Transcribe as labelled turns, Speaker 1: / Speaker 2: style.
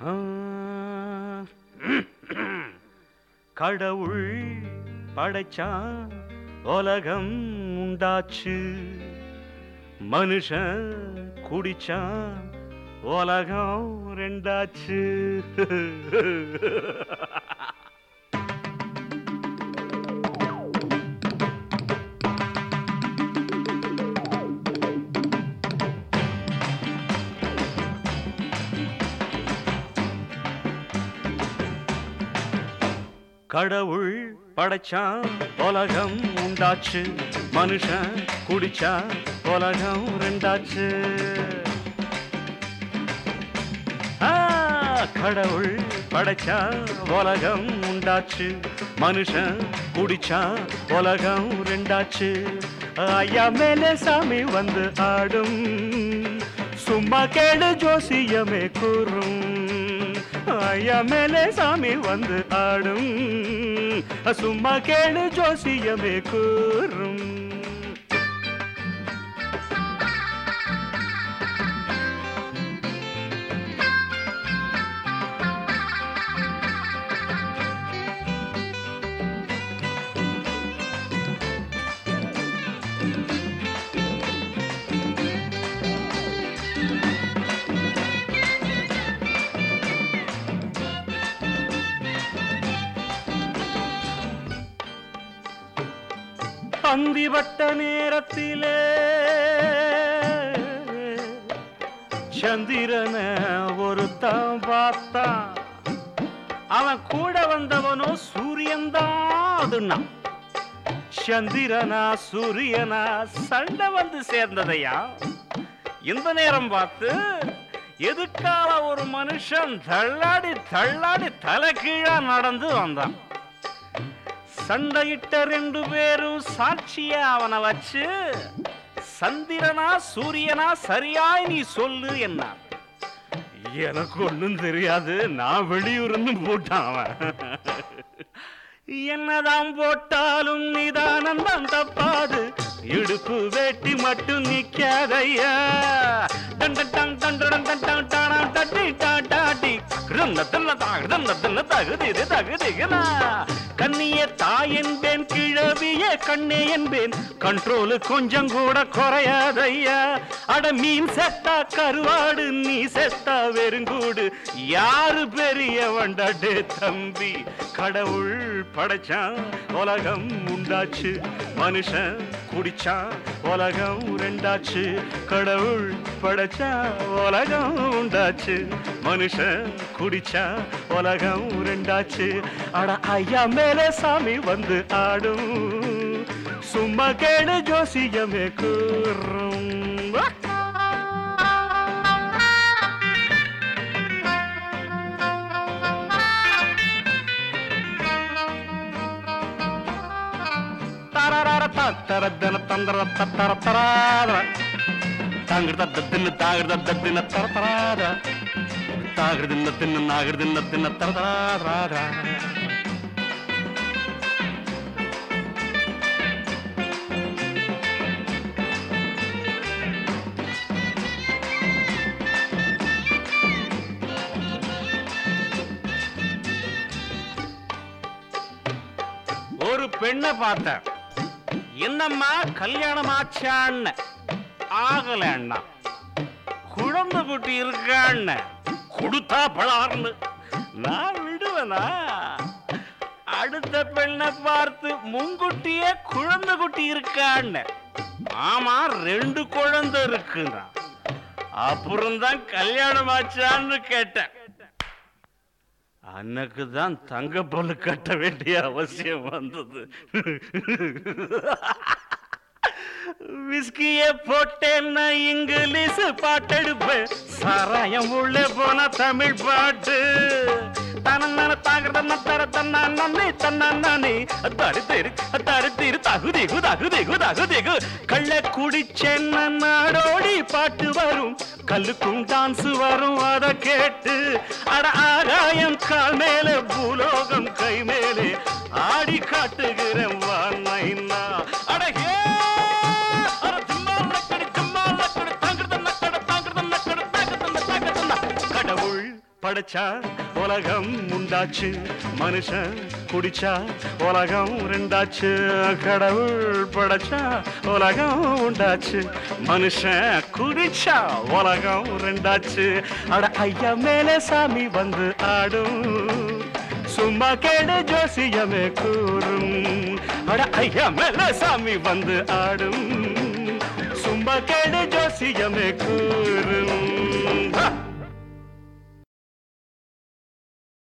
Speaker 1: கடவுள் படைச்சான் உலகம் உண்டாச்சு, மனுஷன் குடிச்சான் உலகம் ரெண்டாச்சு. கடவுள் படைச்சான் உலகம் உண்டாச்சு, மனுஷன் குடிச்சான் உலகம் ரெண்டாச்சு. கடவுள் படைச்சான் உலகம் உண்டாச்சு, மனுஷன் குடிச்சான் உலகம் ரெண்டாச்சு. ஐயா மேலே சாமி வந்து ஆடும், சும்மா கேடு ஜோசியமே கூறும். ஐயா மேலே சாமி வந்து ஆடும், சும்மா கேடு ஜோசியமே கூறும். அந்திவட்ட நேரத்திலே சந்திரன ஒருத்தன் பார்த்தான், அவன் கூட வந்தவனோ சூரியன்தான். சந்திரனா சூரியனா சண்டை வந்து சேர்ந்ததையா. இந்த நேரம் பார்த்து எதுக்கால ஒரு மனுஷன் தள்ளாடி தள்ளாடி தலை கீழா நடந்து வந்தான். சண்டையிட்ட ரெண்டு பேரும் சாட்சிய அவனை வச்சு, சந்திரனா சூரியனா சரியாய் நீ சொல்லு என்ன. எனக்கு ஒண்ணும் தெரியாது, நான் வெளியூர்னு போட்டான் அவன். என்னதான் போட்டாலும் நிதானம் தான் தப்பாது, இடுப்பு வேட்டி மட்டும் நிக்காதையா. கண்ணிய தாய் என்பேன், கிழவிய கண்ணே என்பேன், கண்ட்ரோலு கொஞ்சம் கூட குறையாதையா. அட மீன் செத்தா கருவாடு, நீ செத்தா வெறுங்கூடு, யாரு பெரிய வண்டாடே தம்பி. கடவுள் படைச்சான் உலகம் உண்டாச்சு, மனுஷன் குடிச்சான் உலகம் ரெண்டாச்சு. கடவுள் படைச்சான் உலகம் உண்டாச்சு, மனுஷன் குடிச்சான் உலகம் ரெண்டாச்சு. அட ஐயா மேலே சாமி வந்து ஆடும், சும்மா கேடு ஜோசியமே கூறும். தரதன தந்தர தத்தர தராத தாங்கிருத தின்னு தாகிருத தின்ன தரதராத தாகிருதின்ன தின்னு நாகிருதின்ன தின்ன தரதராத. ஒரு பெண்ணை பார்த்த, என்னம்மா கல்யாணம் ஆச்சான்னு. ஆகல அண்ணா, குழந்தை குட்டி இருக்கான்னு. கொடுத்தா பழார்னு நான் விடுவேனா? அடுத்த பெண்ணை பார்த்து முன்குட்டியே குழந்தை குட்டி இருக்கான்னு. ஆமா, 2 குழந்தை இருக்குன்னா. அப்புறம்தான் கல்யாணம் ஆச்சான்னு கேட்டேன். அன்னைக்கு தான் தங்க பொண்ணு கட்ட வேண்டிய அவசியம் வந்தது. விஸ்கிய போட்டேன்னா இங்கிலீஷ் பாட்டெடுப்பேன், சாராயம் உள்ளே போன தமிழ் பாட்டு. தன தாகிறத தர தன்னானே தன்னானே தருத்திரு தருத்திரு தகுதிகு தகுதிகு தகுதிகு. கள்ள குடிச்சென்ன நாடோடி பாட்டு வரும், கல்லுக்கும் டான்ஸ் வரும், அத கேட்டு. அட ஆகாயம் கால் மேலே, பூலோகம் கை மேலே, ஆடி காட்டுகிறேன் வாய்னா. அடகே படைச்சா உலகம் உண்டாச்சு மனுஷன் குடிச்சா உலகம் ரெண்டாச்சு கடவுள் படைச்சா உலகம் உண்டாச்சு மனுஷன் குடிச்சா உலகம் ரெண்டாச்சு அட ஐயா மேலே சாமி வந்து ஆடும் சும்மா கேடு ஜோசியமே கூறும் அட ஐயா மேலே சாமி வந்து ஆடும் சும்மா கேடு ஜோசியமே கூறும்